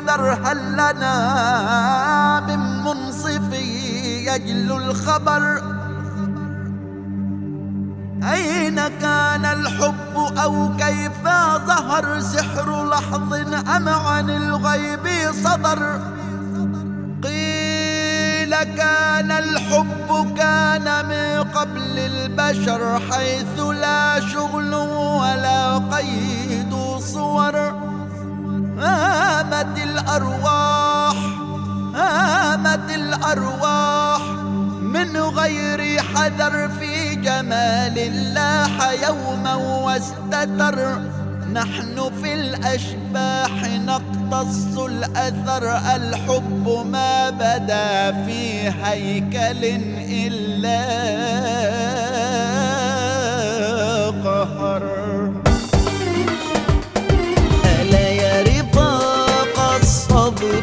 القدر هل لنا من منصف يجلو الخبر؟ أين كان الحب أو كيف ظهر؟ سحر لحظ أم عن الغيب صدر؟ قيل كان الحب كان من قبل البشر، حيث لا شغل ولا قيد صور. هامت الأرواح من غير حذر، في جمال لاح يوما واستتر. نحن في الأشباح نقتص الأثر، الحب ما بدا في هيكل إلا قهر. ألا يا رفاق الصبر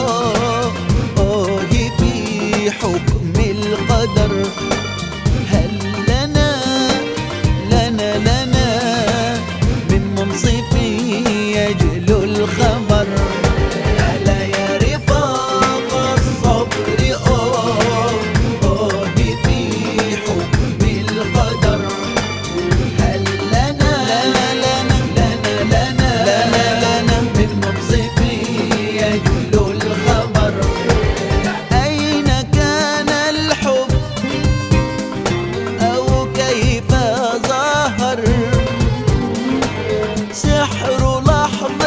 في حكم القدر، هل لنا من منصف يجلو الخبر؟ ألا يا رفاق الصبر في حكم القدر، هل لنا من منصف يجلو الخبر؟ أين كان الحب أو كيف ظهر؟ سحر لحظ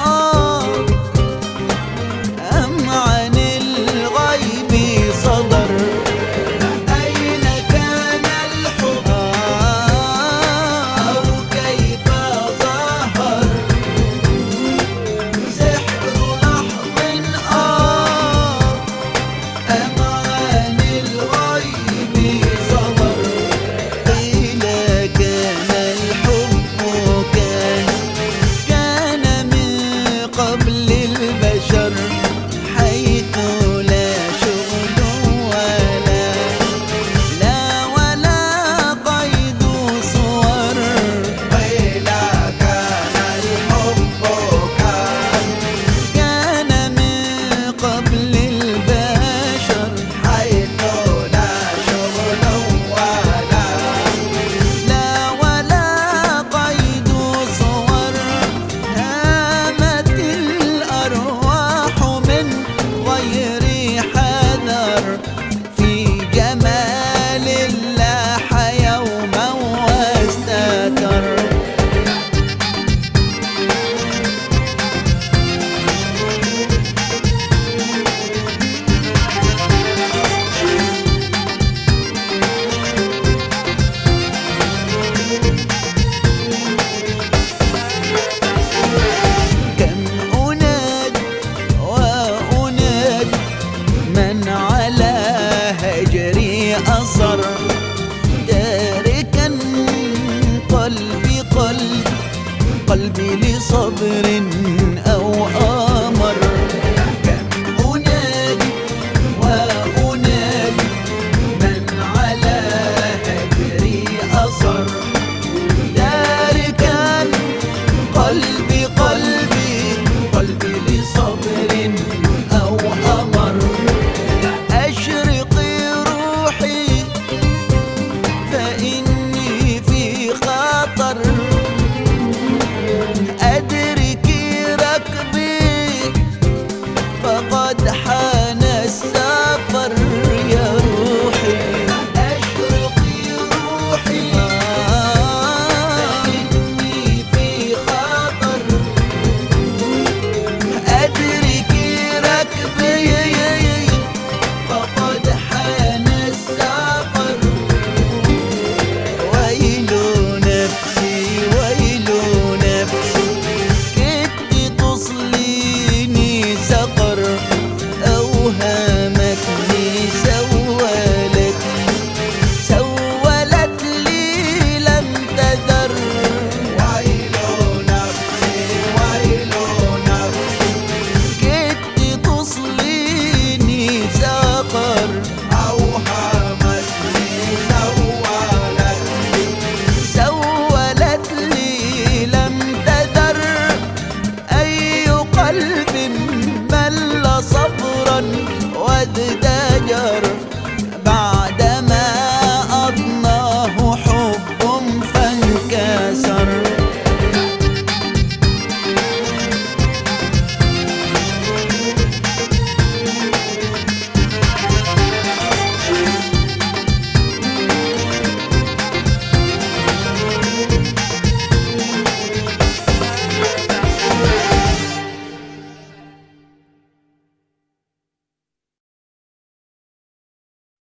أم عن الغيب صدر؟ أين كان الحب أو كيف ظهر؟ سحر لحظ أم عن الغيب صدر؟ قيل كان الحب كان من قبل البشر، حيث لا شغل ولا قيد صور. قيل كان الحب كان من قبل البشر، حيث لا شغل ولا قيد صور. هامت الأرواح من غير حذر، في جمال لاح يوما واستتر. كم أناد وأناد من على هجري أصر، تاركا قلبي لصبر